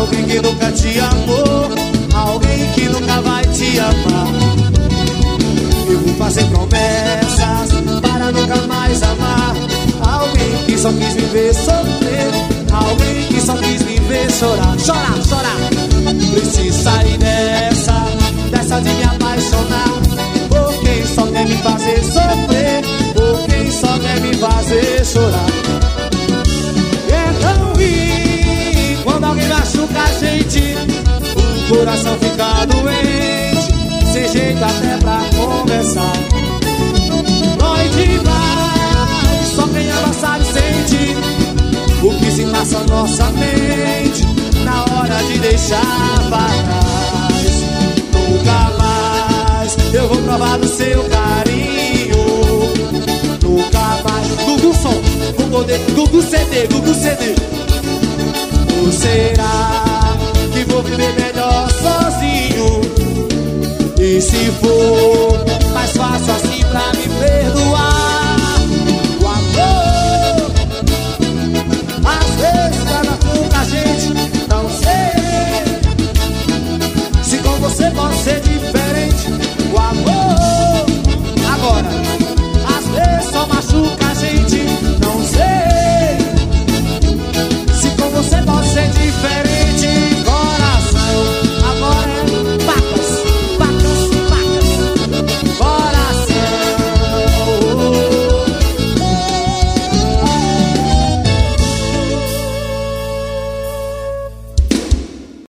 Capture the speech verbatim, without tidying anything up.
alguém que nunca te amou, alguém que nunca vai te amar. Eu vou fazer promessas para nunca mais amar alguém que só quis me ver sofrer, alguém que só quis me ver chorar. Chorar, chorar. Preciso sair dessa, dessa de me apaixonar por quem só quer me fazer sofrer, por quem só quer me fazer chorar. É tão ruim quando alguém machuca a gente, o coração fica doente, sem jeito até pra conversar. Dói demais, só quem ama sabe sentir o que se passa na nossa mente na hora de deixar pra trás. Nunca mais eu vou provar do seu carinho, nunca mais. Gugu Som, Gugu, Gugu C D, Gugu C D. Ou será